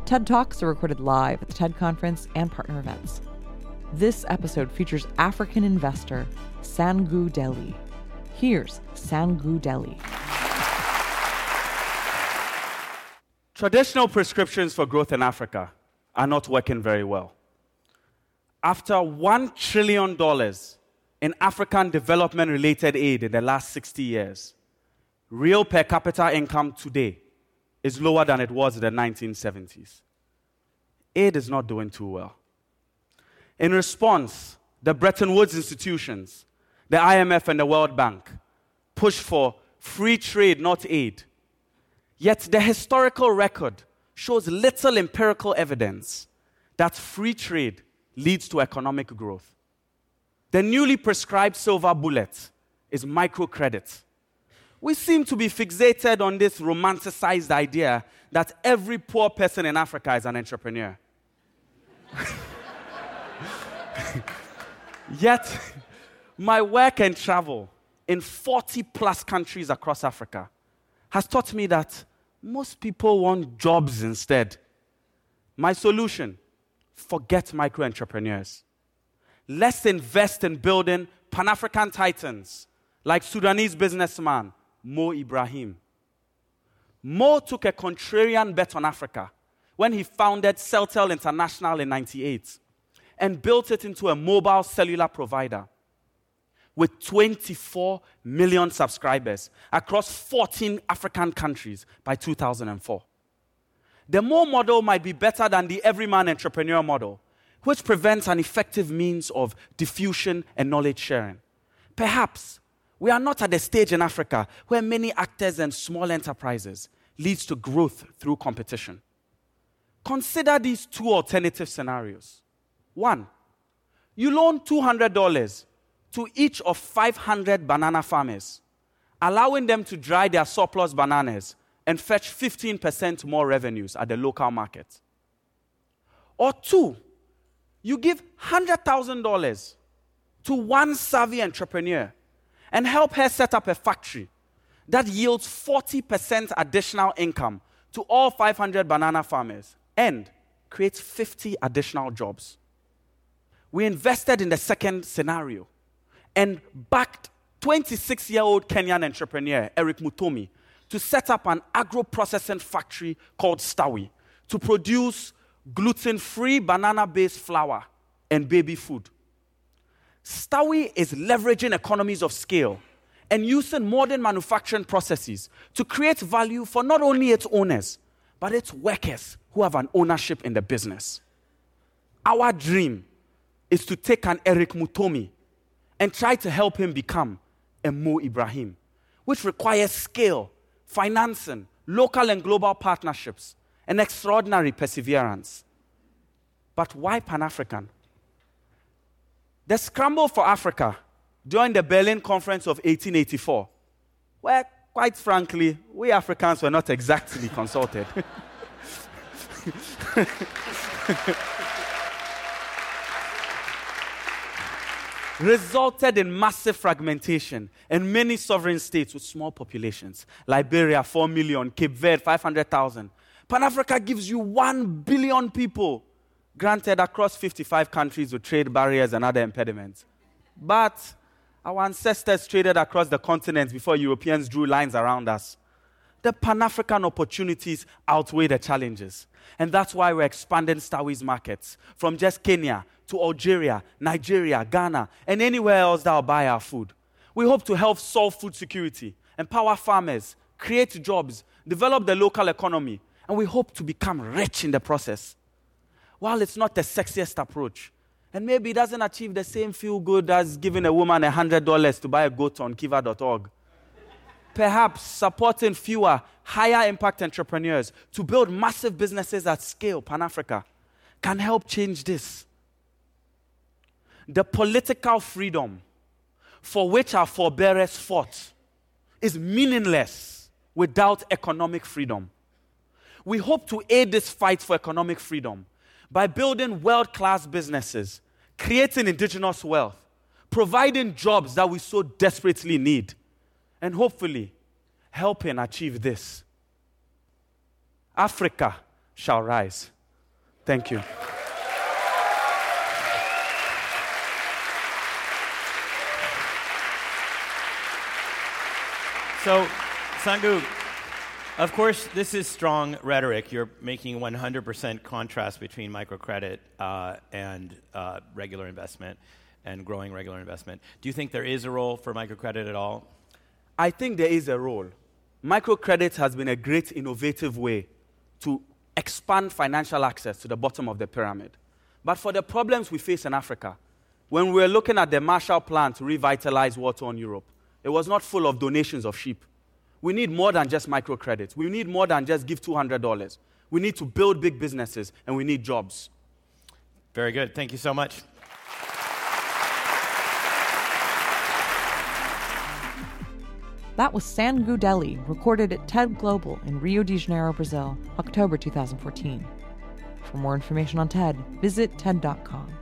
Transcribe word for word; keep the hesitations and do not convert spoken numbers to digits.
TED Talks are recorded live at the TED Conference and partner events. This episode features African investor Sangu Deli. Here's Sangu Deli. Traditional prescriptions for growth in Africa are not working very well. After one trillion dollars in African development-related aid in the last sixty years, real per capita income today is lower than it was in the nineteen seventies. Aid is not doing too well. In response, the Bretton Woods institutions, the I M F and the World Bank, push for free trade, not aid. Yet the historical record shows little empirical evidence that free trade leads to economic growth. The newly prescribed silver bullet is microcredit. We seem to be fixated on this romanticized idea that every poor person in Africa is an entrepreneur. Yet, my work and travel in forty plus countries across Africa has taught me that most people want jobs instead. My solution: forget micro-entrepreneurs. Let's invest in building Pan-African titans like Sudanese businessman Mo Ibrahim. Mo took a contrarian bet on Africa when he founded Celtel International in ninety-eight and built it into a mobile cellular provider with twenty-four million subscribers across fourteen African countries by two thousand four. The Mo model might be better than the everyman entrepreneur model, which prevents an effective means of diffusion and knowledge sharing. Perhaps we are not at the stage in Africa where many actors and small enterprises leads to growth through competition. Consider these two alternative scenarios. One, you loan two hundred dollars to each of five hundred banana farmers, allowing them to dry their surplus bananas and fetch fifteen percent more revenues at the local market. Or two, you give one hundred thousand dollars to one savvy entrepreneur and help her set up a factory that yields forty percent additional income to all five hundred banana farmers and creates fifty additional jobs. We invested in the second scenario and backed twenty-six-year-old Kenyan entrepreneur Eric Mutomi to set up an agro-processing factory called Stawi to produce gluten-free banana-based flour and baby food. Stawi is leveraging economies of scale and using modern manufacturing processes to create value for not only its owners, but its workers who have an ownership in the business. Our dream is to take an Eric Mutomi and try to help him become a Mo Ibrahim, which requires scale, financing, local and global partnerships, and extraordinary perseverance. But why Pan-African? The scramble for Africa during the Berlin Conference of eighteen eighty-four, where, quite frankly, we Africans were not exactly consulted, resulted in massive fragmentation and many sovereign states with small populations. Liberia, four million, Cape Verde, five hundred thousand. Pan-Africa gives you one billion people, granted across fifty-five countries with trade barriers and other impediments. But our ancestors traded across the continent before Europeans drew lines around us. The Pan-African opportunities outweigh the challenges. And that's why we're expanding Stawi's markets from just Kenya to Algeria, Nigeria, Ghana, and anywhere else that will buy our food. We hope to help solve food security, empower farmers, create jobs, develop the local economy, and we hope to become rich in the process. While it's not the sexiest approach, and maybe it doesn't achieve the same feel good as giving a woman one hundred dollars to buy a goat on kiva dot org, perhaps supporting fewer, higher impact entrepreneurs to build massive businesses at scale, Pan-Africa, can help change this. The political freedom for which our forebears fought is meaningless without economic freedom. We hope to aid this fight for economic freedom by building world-class businesses, creating indigenous wealth, providing jobs that we so desperately need, and hopefully helping achieve this. Africa shall rise. Thank you. So, Sanggu, of course, this is strong rhetoric. You're making one hundred percent contrast between microcredit uh, and uh, regular investment and growing regular investment. Do you think there is a role for microcredit at all? I think there is a role. Microcredit has been a great innovative way to expand financial access to the bottom of the pyramid. But for the problems we face in Africa, when we were looking at the Marshall Plan to revitalize war-torn Europe, it was not full of donations of sheep. We need more than just microcredit. We need more than just give two hundred dollars. We need to build big businesses, and we need jobs. Very good. Thank you so much. That was Sanggu Delli, recorded at TED Global in Rio de Janeiro, Brazil, October two thousand fourteen. For more information on TED, visit TED dot com.